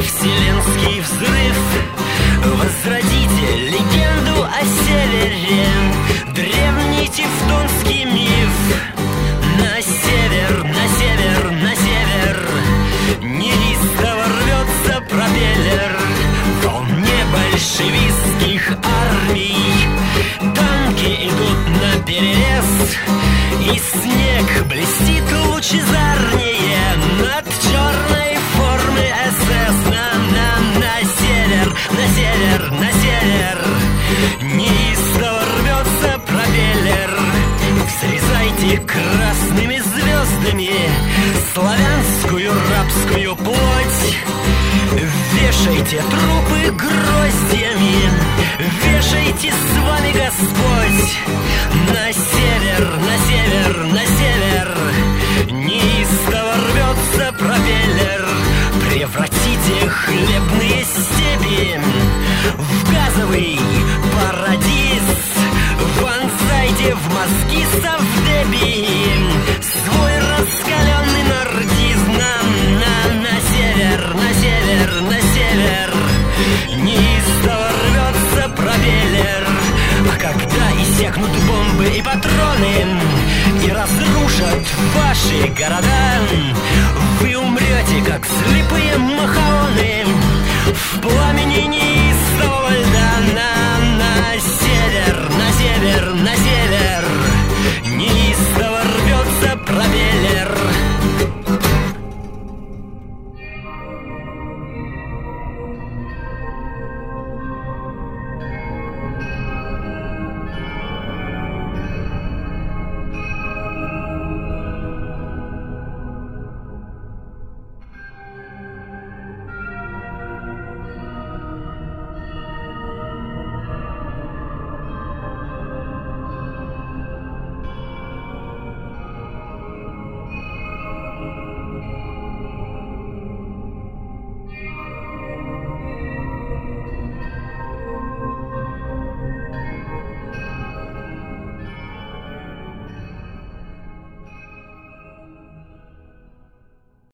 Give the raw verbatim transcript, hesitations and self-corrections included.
вселенский взрыв. Возродите легенду о севере, древний тевтонский миф. На север, на север, на север неистово рвется пропеллер волн большевистских армий. Танки идут наперерез, и снег блестит лучезарнее над черной формы эс эс. На, на, на север, на север, на север неистово рвется пропеллер. Срезайте красными звездами славянскую рабскую плоть. Вешайте трупы гроздьями, вешайте с вами Господь. На север, на север, на север неистово рвется пропеллер. Превратите хлебные степи в газовый парадиз. Вонзайте в мозги совдепи свой раскаленный нордизм. На, на, на север, на север, на север неистово рвется пропеллер. А когда иссякнут бомбы и патроны и разрушат ваши города, вы умрете, как слепые махаоны, в пламени неистового льда. На, на север, на север, на